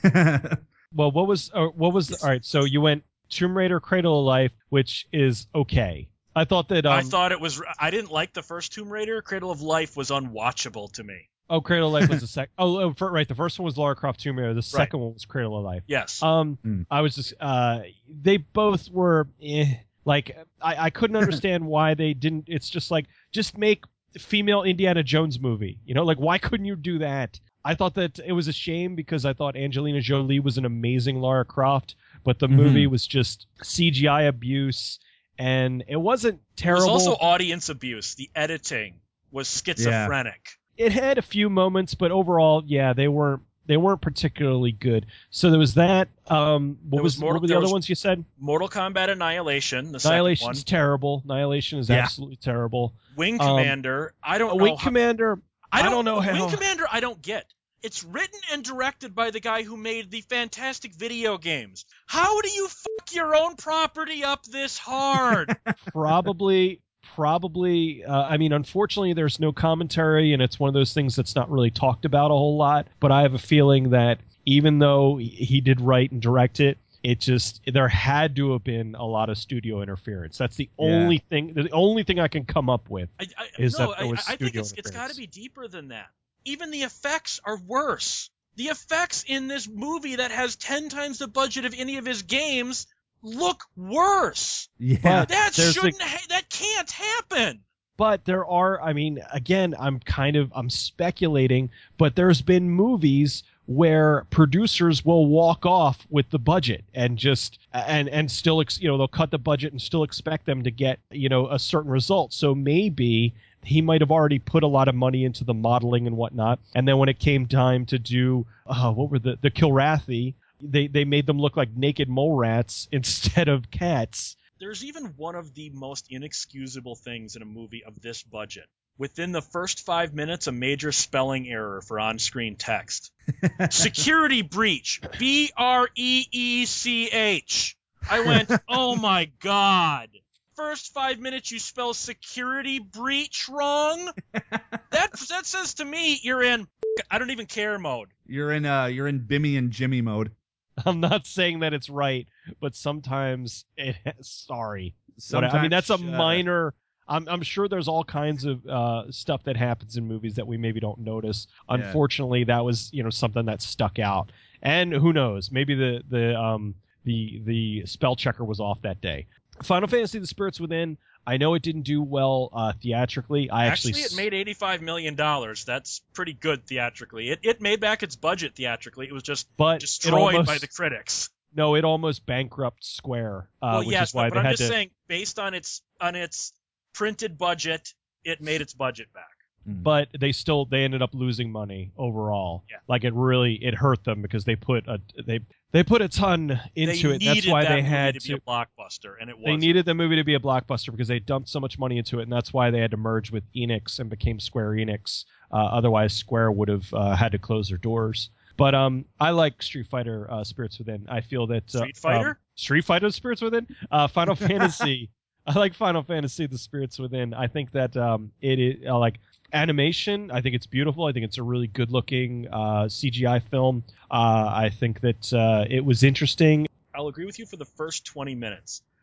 Well, what was, uh, what was, all right, so you went Tomb Raider Cradle of Life, which is okay. I thought that, um, I thought it was, I didn't like the first Tomb Raider. Cradle of Life was unwatchable to me. Oh, Cradle of Life was the second. Oh, oh for, right. The first one was Lara Croft Tomb Raider. The second one was Cradle of Life. Yes. Um, Mm. I was just, uh, they both were, eh, like, I, I couldn't understand why they didn't. It's just like, just make female Indiana Jones movie. You know, like, why couldn't you do that? I thought that it was a shame because I thought Angelina Jolie was an amazing Lara Croft, but the Mhm. movie was just C G I abuse, and it wasn't terrible. It was also audience abuse. The editing was schizophrenic. It had a few moments, but overall, yeah, they weren't they weren't particularly good. So there was that. Um, what There was, was Mortal- what were the there other was- ones you said? Mortal Kombat Annihilation, the second one. Annihilation's terrible. Annihilation is Yeah. absolutely terrible. Wing um, Commander, I don't Uh, know Wing how, Commander, I don't, don't know Wing how. Commander, I don't get. It's written and directed by the guy who made the fantastic video games. How do you fuck your own property up this hard? probably probably uh, I mean, unfortunately there's no commentary, and it's one of those things that's not really talked about a whole lot, but I have a feeling that even though he did write and direct it, it just, there had to have been a lot of studio interference. That's the Yeah. only thing the only thing I can come up with. I, I, Is no, that there I, was I think studio it's, it's got to interference. be deeper than that. Even the effects are worse. The effects in this movie that has ten times the budget of any of his games look worse. Yeah. But That there's shouldn't. Ha- that can't happen. But there are, I mean, again, I'm kind of, I'm speculating, but there's been movies where producers will walk off with the budget and just, and, and still, ex, you know, they'll cut the budget and still expect them to get, you know, a certain result. So maybe he might have already put a lot of money into the modeling and whatnot. And then when it came time to do, uh, what were the, the Kilrathi, they, they made them look like naked mole rats instead of cats. There's even one of the most inexcusable things in a movie of this budget. Within the first five minutes, a major spelling error for on-screen text. Security breach. B R E E C H. I went, oh my god. First five minutes you spell security breach wrong? That that says to me you're in I don't even care mode. You're in uh you're in Bimmy and Jimmy mode. I'm not saying that it's right, but sometimes it. Sorry, Sometimes, I mean that's a uh, minor. I'm I'm sure there's all kinds of uh, stuff that happens in movies that we maybe don't notice. Yeah. Unfortunately, that was you know something that stuck out, and who knows? Maybe the the um the the spell checker was off that day. Final Fantasy: The Spirits Within. I know it didn't do well uh, theatrically. I actually, Actually, it made eighty-five million dollars. That's pretty good theatrically. It it made back its budget theatrically. It was just but it destroyed almost, by the critics. No, it almost bankrupt Square. Uh, Well, which yes, is why but, they but I'm had just to, saying, based on its on its printed budget, it made its budget back. But they still they ended up losing money overall. Yeah. Like it really it hurt them because they put a they they put a ton into they it. That's needed why that they movie had to, to. be a blockbuster, and it was. They needed the movie to be a blockbuster because they dumped so much money into it, and that's why they had to merge with Enix and became Square Enix. Uh, otherwise, Square would have uh, had to close their doors. But um, I like Street Fighter: uh, Spirits Within. I feel that uh, Street Fighter, um, Street Fighter: Spirits Within, uh, Final Fantasy. I like Final Fantasy: The Spirits Within. I think that um, it is uh, like animation. I think it's beautiful. I think it's a really good-looking uh, C G I film. Uh, I think that uh, it was interesting. I'll agree with you for the first twenty minutes.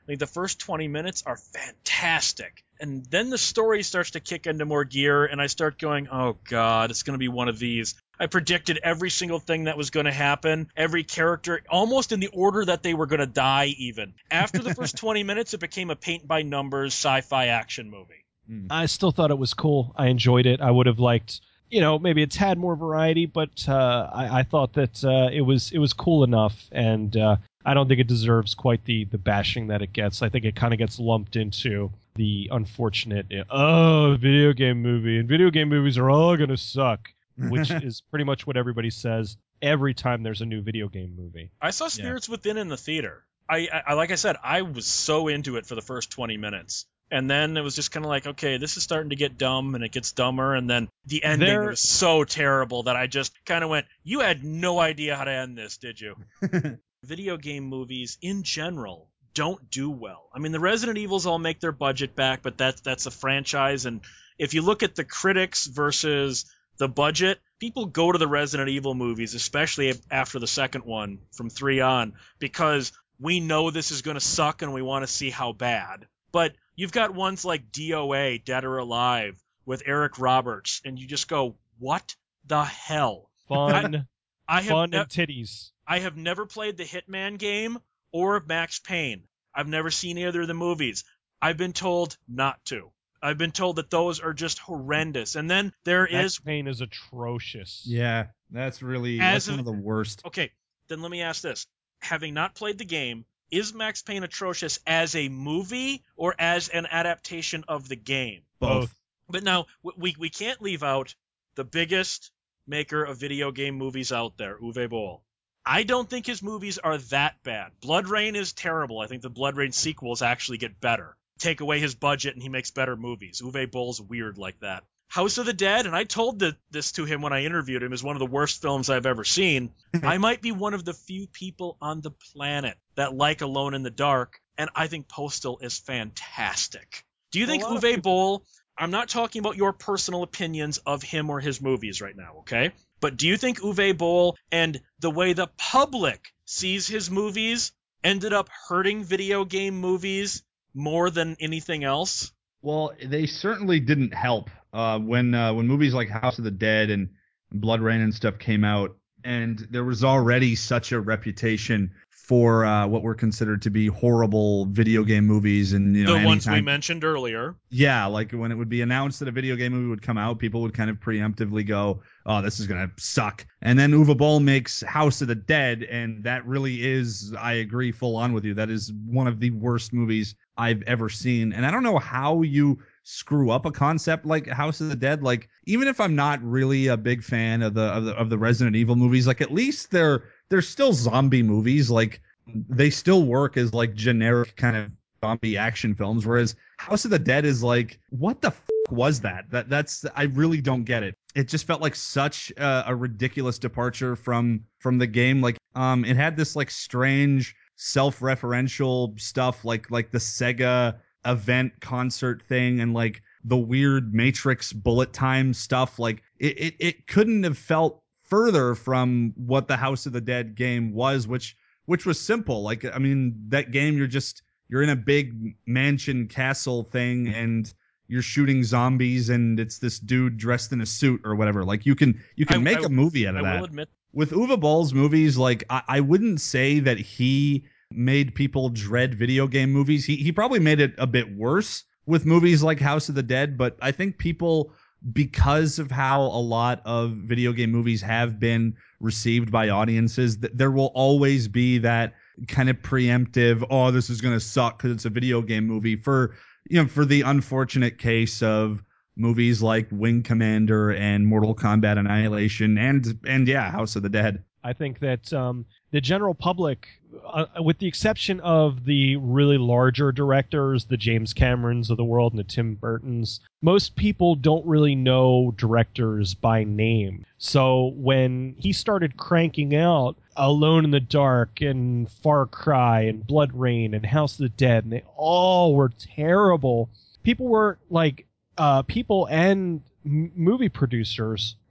I think the first twenty minutes are fantastic. And then the story starts to kick into more gear, and I start going, oh, God, it's going to be one of these. I predicted every single thing that was going to happen, every character, almost in the order that they were going to die even. After the first twenty minutes, it became a paint-by-numbers sci-fi action movie. I still thought it was cool. I enjoyed it. I would have liked, you know, maybe a tad more variety, but uh, I, I thought that uh, it was it was cool enough, and uh, I don't think it deserves quite the, the bashing that it gets. I think it kind of gets lumped into the unfortunate, oh, video game movie, and video game movies are all going to suck, which is pretty much what everybody says every time there's a new video game movie. I saw Spirits yeah. Within in the theater. I, I like I said, I was so into it for the first twenty minutes. And then it was just kind of like, okay, this is starting to get dumb, and it gets dumber. And then the ending there... was so terrible that I just kind of went, you had no idea how to end this, did you? Video game movies in general don't do well. I mean, the Resident Evils all make their budget back, but that's that's a franchise. And if you look at the critics versus the budget, people go to the Resident Evil movies, especially after the second one from three on, because we know this is going to suck and we want to see how bad. But you've got ones like D O A, Dead or Alive, with Eric Roberts, and you just go, what the hell? Fun, I, I have fun ne- and titties. I have never played the Hitman game or Max Payne. I've never seen either of the movies. I've been told not to. I've been told that those are just horrendous. And then there Max is... Payne is atrocious. Yeah, that's really As that's one a, of the worst. Okay, then let me ask this. Having not played the game, is Max Payne atrocious as a movie or as an adaptation of the game? Both. But now, we, we can't leave out the biggest maker of video game movies out there, Uwe Boll. I don't think his movies are that bad. Blood Rain is terrible. I think the Blood Rain sequels actually get better. Take away his budget and he makes better movies. Uwe Boll's weird like that. House of the Dead, and I told the, this to him when I interviewed him, is one of the worst films I've ever seen. I might be one of the few people on the planet that like Alone in the Dark, and I think Postal is fantastic. Do you think Uwe people- Boll, I'm not talking about your personal opinions of him or his movies right now, okay? But do you think Uwe Boll and the way the public sees his movies ended up hurting video game movies more than anything else? Well, they certainly didn't help uh, when uh, when movies like House of the Dead and Blood Rain and stuff came out, and there was already such a reputation for uh, what were considered to be horrible video game movies, and you know, the ones anytime, we mentioned earlier. Yeah, like when it would be announced that a video game movie would come out, people would kind of preemptively go, "Oh, this is gonna suck." And then Uwe Boll makes House of the Dead, and that really is, I agree full on with you, that is one of the worst movies I've ever seen. And I don't know how you screw up a concept like House of the Dead. Like, even if I'm not really a big fan of the of the of the Resident Evil movies, like at least they're they're still zombie movies. Like they still work as like generic kind of zombie action films. Whereas House of the Dead is like, what the f- was that? That that's I really don't get it. It just felt like such a, a ridiculous departure from from the game. Like um, it had this like strange self-referential stuff, like like the Sega event concert thing, and like the weird Matrix bullet time stuff. Like it, it it couldn't have felt further from what the House of the Dead game was, which which was simple. Like, I mean, that game, you're just you're in a big mansion castle thing and you're shooting zombies, and it's this dude dressed in a suit or whatever. Like you can you can I, make I, a movie out of I that. will admit, with Uwe Boll's movies, like I, I wouldn't say that he made people dread video game movies. He he probably made it a bit worse with movies like House of the Dead, but I think people, because of how a lot of video game movies have been received by audiences, th- there will always be that kind of preemptive, oh, this is going to suck because it's a video game movie, for, you know, for the unfortunate case of movies like Wing Commander and Mortal Kombat Annihilation and, and yeah, House of the Dead. I think that um, the general public, uh, with the exception of the really larger directors, the James Camerons of the world and the Tim Burtons, most people don't really know directors by name. So when he started cranking out Alone in the Dark and Far Cry and Blood Rain and House of the Dead, and they all were terrible, people were like, uh, people and m- movie producers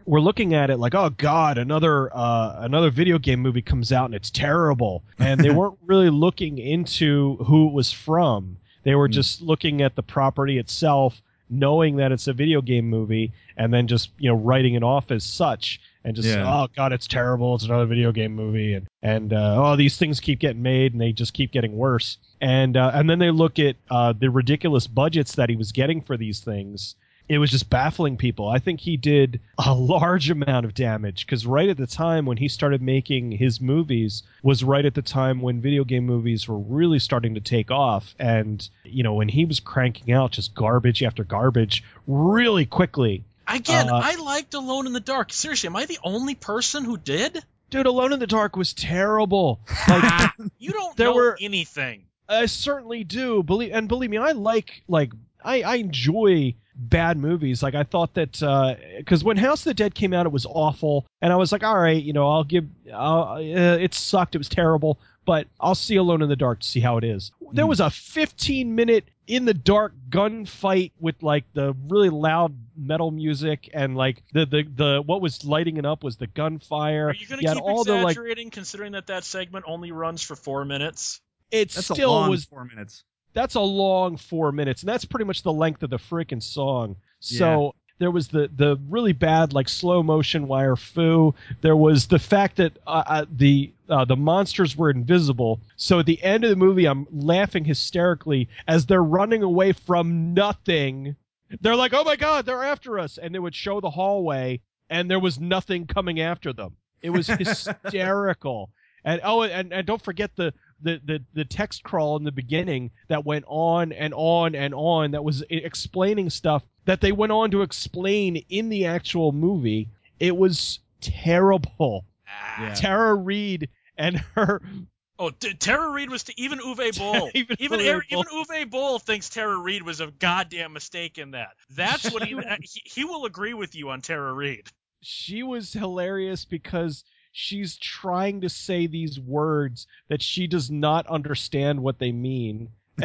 were looking at it like, oh God, another uh, another video game movie comes out and it's terrible. And they weren't really looking into who it was from. They were mm. just looking at the property itself, knowing that it's a video game movie, and then just, you know, writing it off as such. And just, yeah. oh God, it's terrible. It's another video game movie. And, and uh, oh, these things keep getting made and they just keep getting worse. And, uh, and then they look at uh, the ridiculous budgets that he was getting for these things. It was just baffling people. I think he did a large amount of damage because right at the time when he started making his movies was right at the time when video game movies were really starting to take off. And, you know, when he was cranking out just garbage after garbage really quickly. Again, uh, I liked Alone in the Dark. Seriously, am I the only person who did? Dude, Alone in the Dark was terrible. Like, you don't there know were, anything. I certainly do. Believe and believe me, I like like I, I enjoy bad movies. Like I thought that because uh, when House of the Dead came out, it was awful, and I was like, all right, you know, I'll give. Uh, it sucked. It was terrible, but I'll see Alone in the Dark to see how it is. Mm. There was a fifteen minute in the dark gunfight with like the really loud metal music and like the the, the what was lighting it up was the gunfire. Are you going to keep all exaggerating, the, like, considering that that segment only runs for four minutes? It That's still a long was four minutes. That's a long four minutes, and that's pretty much the length of the freaking song. So yeah. There was the, the really bad like slow motion wire foo. There was the fact that uh, uh, the uh, the monsters were invisible. So at the end of the movie, I'm laughing hysterically as they're running away from nothing. They're like, "Oh my God, they're after us!" And they would show the hallway, and there was nothing coming after them. It was hysterical. And oh, and, and don't forget the. The, the the text crawl in the beginning that went on and on and on that was explaining stuff that they went on to explain in the actual movie. It was terrible. Ah. Tara Reid and her... Oh, t- Tara Reid was... T- even Uwe Boll. even even, Uwe even Uwe Boll thinks Tara Reid was a goddamn mistake in that. That's what he, he... He will agree with you on Tara Reid. She was hilarious because... she's trying to say these words that she does not understand what they mean.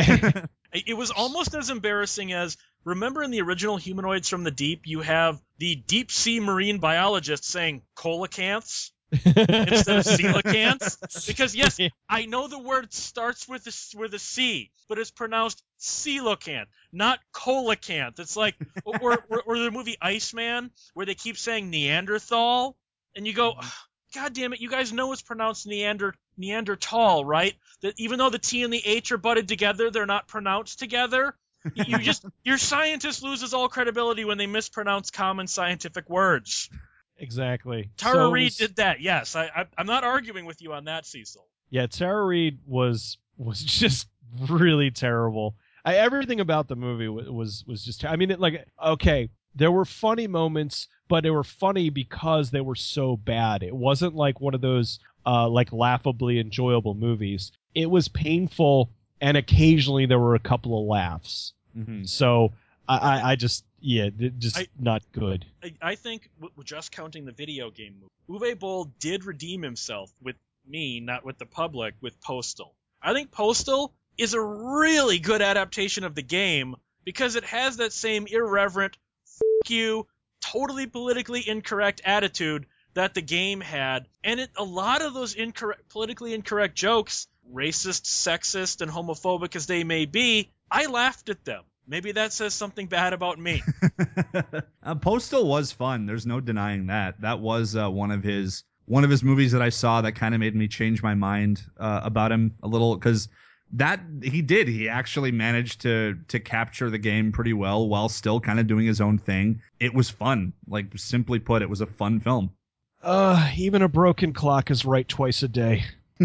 It was almost as embarrassing as, remember in the original Humanoids from the Deep, you have the deep sea marine biologist saying coelacanths instead of coelacanths? Because yes, I know the word starts with a, with a C, but it's pronounced coelacanth, not coelacanth. It's like, or, or, or the movie Iceman, where they keep saying Neanderthal, and you go... God damn it, you guys know it's pronounced Neander Neanderthal, right? That even though the T and the H are butted together, they're not pronounced together. You just your scientist loses all credibility when they mispronounce common scientific words. Exactly. Tara so Reid was, did that. Yes, I, I I'm not arguing with you on that, Cecil. Yeah, Tara Reid was was just really terrible. I, everything about the movie was was, was just. I mean, it, like okay, there were funny moments. But they were funny because they were so bad. It wasn't like one of those uh, like laughably enjoyable movies. It was painful, and occasionally there were a couple of laughs. Mm-hmm. So I, I, I just yeah, just I, not good. I, I think w- just counting the video game movie, Uwe Boll did redeem himself with me, not with the public, with Postal. I think Postal is a really good adaptation of the game because it has that same irreverent "f*** you." Totally politically incorrect attitude that the game had, and it, a lot of those incorrect, politically incorrect jokes, racist, sexist, and homophobic as they may be, I laughed at them. Maybe that says something bad about me. uh, Postal was fun. There's no denying that. That was uh, one of his one of his movies that I saw that kind of made me change my mind uh, about him a little because. That he did. He actually managed to to capture the game pretty well while still kind of doing his own thing. It was fun. Like simply put, it was a fun film. Uh, even a broken clock is right twice a day.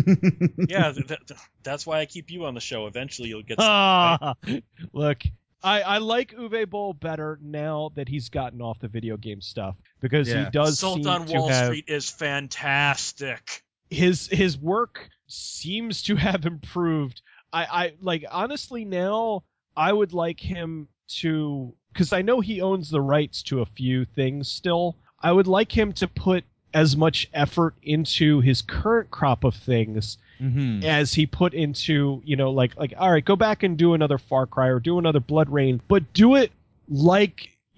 Yeah, th- th- that's why I keep you on the show. Eventually, you'll get. Ah, look, I, I like Uwe Boll better now that he's gotten off the video game stuff because yeah. he does. Assault seem on to Wall have, Street is fantastic. His his work seems to have improved. I, I like honestly now I would like him to because I know he owns the rights to a few things still. I would like him to put as much effort into his current crop of things mm-hmm. as he put into, you know, like like all right, go back and do another Far Cry or do another Blood Rain, but do it like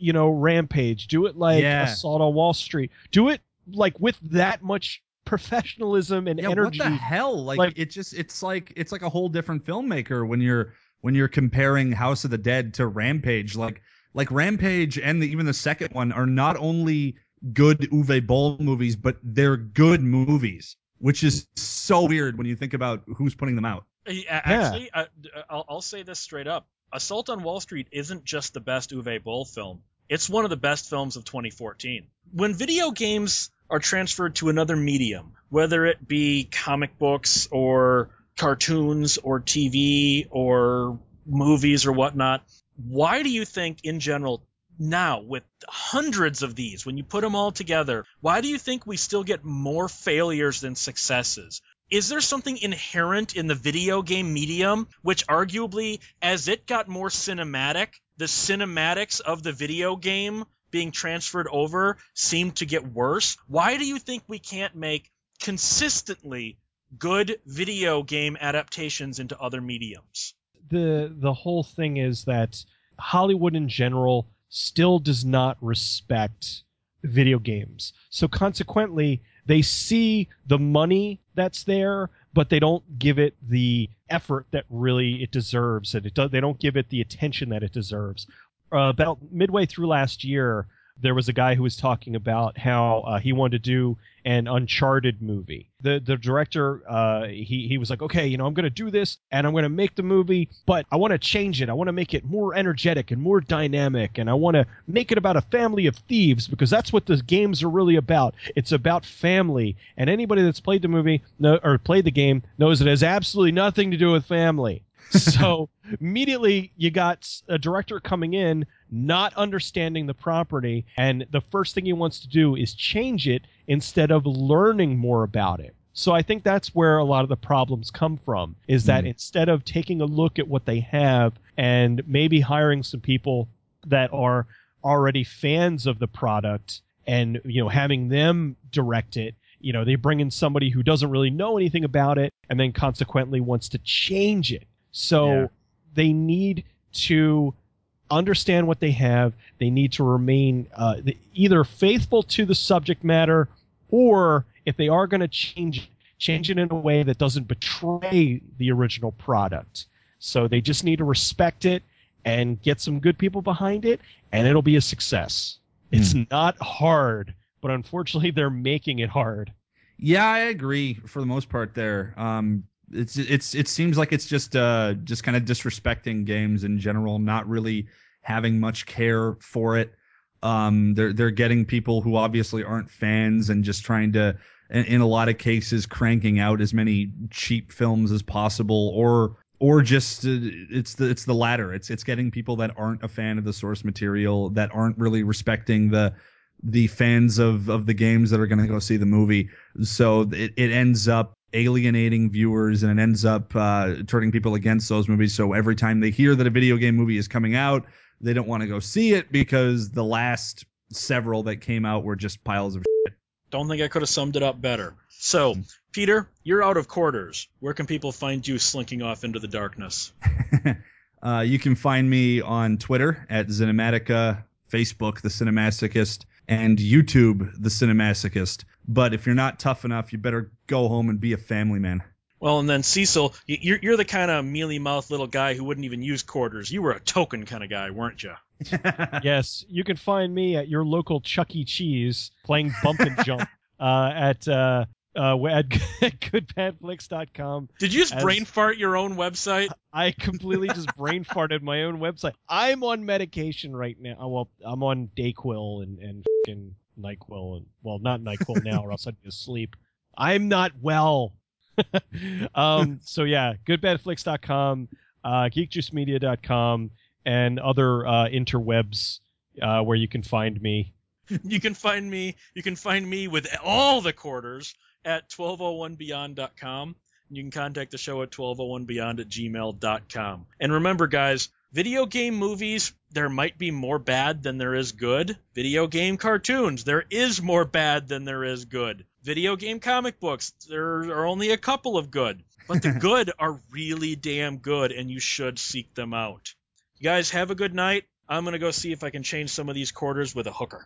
you know, Rampage. Do it like Yeah. Assault on Wall Street. Do it like with that much professionalism and Yeah, energy. what the hell? Like, Like- it just it's like it's like a whole different filmmaker when you're when you're comparing House of the Dead to Rampage. Like like Rampage and the, even the second one are not only good Uwe Boll movies, but they're good movies, which is so weird when you think about who's putting them out. Uh, Actually, I, I'll, I'll say this straight up. Assault on Wall Street isn't just the best Uwe Boll film. It's one of the best films of twenty fourteen. When video games are transferred to another medium, whether it be comic books or cartoons or T V or movies or whatnot, why do you think in general now, with hundreds of these, when you put them all together, why do you think we still get more failures than successes? Is there something inherent in the video game medium which arguably, as it got more cinematic, the cinematics of the video game being transferred over seemed to get worse? Why do you think we can't make consistently good video game adaptations into other mediums? The the whole thing is that Hollywood in general still does not respect video games. So consequently, they see the money that's there, but they don't give it the effort that really it deserves, and it do, they don't give it the attention that it deserves. Uh, about midway through last year, there was a guy who was talking about how uh, he wanted to do an Uncharted movie. The the director, uh, he he was like, okay, you know, I'm going to do this, and I'm going to make the movie, but I want to change it. I want to make it more energetic and more dynamic, and I want to make it about a family of thieves, because that's what the games are really about. It's about family, and anybody that's played the movie no, or played the game knows it has absolutely nothing to do with family. So immediately you got a director coming in, not understanding the property, and the first thing he wants to do is change it instead of learning more about it. So I think that's where a lot of the problems come from, is that Mm. instead of taking a look at what they have and maybe hiring some people that are already fans of the product and, you know, having them direct it, you know, they bring in somebody who doesn't really know anything about it and then consequently wants to change it. So Yeah. they need to understand what they have. They need to remain uh, either faithful to the subject matter, or if they are going to change, change it in a way that doesn't betray the original product. So they just need to respect it and get some good people behind it, and it'll be a success. It's not hard, but unfortunately they're making it hard. Yeah, I agree for the most part there. Um, it's it's it seems like it's just uh just kind of disrespecting games in general, not really having much care for it. Um, they're they're getting people who obviously aren't fans and just trying to, in, in a lot of cases, cranking out as many cheap films as possible, or or just uh, it's the it's the latter. It's it's getting people that aren't a fan of the source material, that aren't really respecting the the fans of of the games that are going to go see the movie. So it, it ends up alienating viewers, and it ends up uh, turning people against those movies. So every time they hear that a video game movie is coming out, they don't want to go see it because the last several that came out were just piles of shit. Don't think I could have summed it up better. So, Peter, you're out of quarters. Where can people find you slinking off into the darkness? uh, you can find me on Twitter at Cinematica, Facebook, The Cinemasochist, and YouTube, The Cinemasochist. But if you're not tough enough, you better go home and be a family man. Well, and then Cecil, you're, you're the kind of mealy-mouthed little guy who wouldn't even use quarters. You were a token kind of guy, weren't you? Yes, you can find me at your local Chuck E. Cheese playing Bump and Jump uh, at uh, uh, at good bad flicks dot com. Did you just As- brain fart your own website? I completely just brain farted my own website. I'm on medication right now. Oh, well, I'm on Dayquil and and fucking NyQuil, and well, not NyQuil now, or else I'd be asleep. I'm not well. um. So yeah, good bad flicks dot com, uh, geek juice media dot com, and other uh, interwebs uh, where you can find me. You can find me. You can find me with all the quarters at twelve oh one beyond dot com. You can contact the show at twelve oh one beyond at gmail dot com. And remember, guys, video game movies, there might be more bad than there is good. Video game cartoons, there is more bad than there is good. Video game comic books, there are only a couple of good. But the good are really damn good, and you should seek them out. You guys have a good night. I'm going to go see if I can change some of these quarters with a hooker.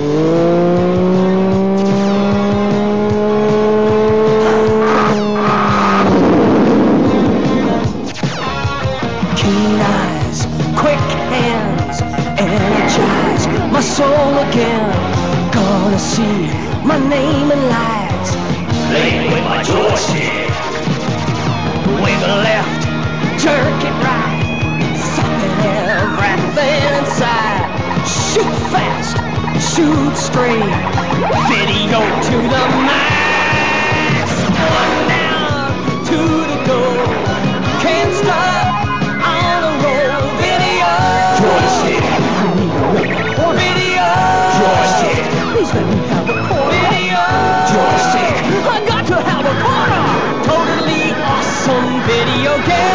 Keen eyes, quick hands, energize my soul again. Gonna see my name in lights, playing with my joystick. Wave a left, jerk it right, sucking everything inside. Shoot fast, shoot straight, video to the max. One down, two to go, can't stop on a roll. Video, joystick, I need another quarter. Video, joystick, please let me have a quarter. Video, joystick, I got to have a quarter. Totally awesome video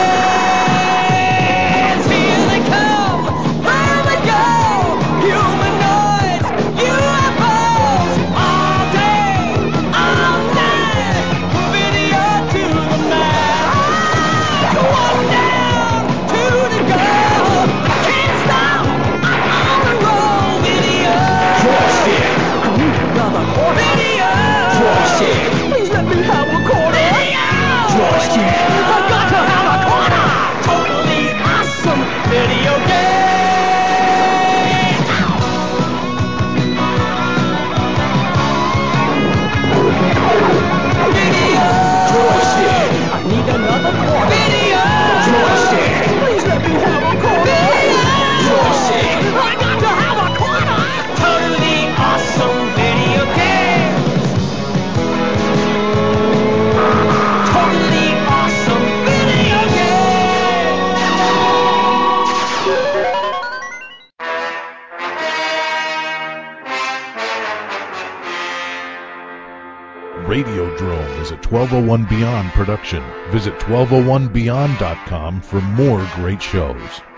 games. Here they come, there they go. Humanoids, U F Os, all day, all night. Video to the max. One down, two to go. I can't stop, I'm on a roll. Video, joystick, I need another quarter. Video, joystick, please let me have a quarter. Video, joystick, I got to have a quarter. Totally awesome video game. Video, joystick, I need another quarter. Video, joystick, please let me have a quarter. Video, joystick, I got to have a quarter. Totally awesome video games. Totally awesome video games. Radiodrome is a twelve oh one Beyond production. Visit twelve oh one beyond dot com for more great shows.